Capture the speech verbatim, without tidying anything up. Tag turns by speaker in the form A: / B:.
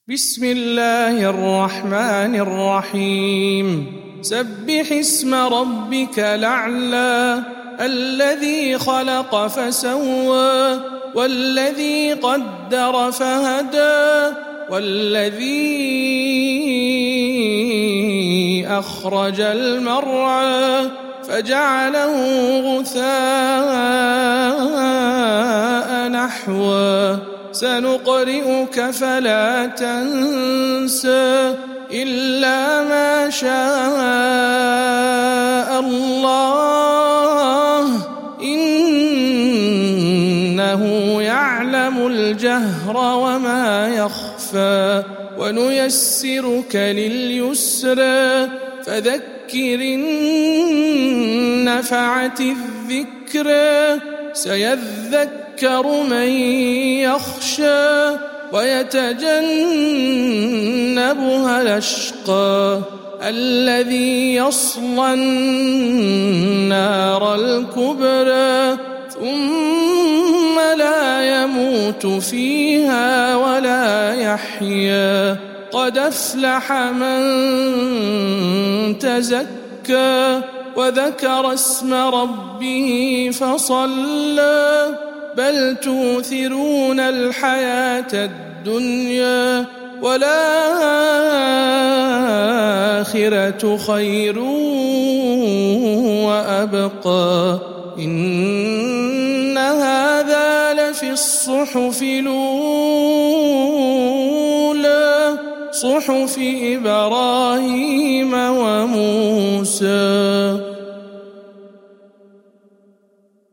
A: بسم الله الرحمن الرحيم سبح اسم ربك الأعلى الذي خلق فسوى والذي قدر فهدى والذي أخرج المرعى فجعله غثاء نحوا سنقرئك فلا تنسى إلا ما شاء الله إنه يعلم الجهر وما يخفى ونيسرك لليسرى فذكر إن نفعت الذكرى سيذكر من يخشى ويتجنبها الأشقى الذي يصلى النار الكبرى ثم لا يموت فيها ولا يحيا قد أفلح من تزكى وذكر اسم ربه فصلى بل توثرون الحياة الدنيا والآخرة خير وأبقى إن هذا لفي الصحف الأولى صحف إبراهيم وموسى.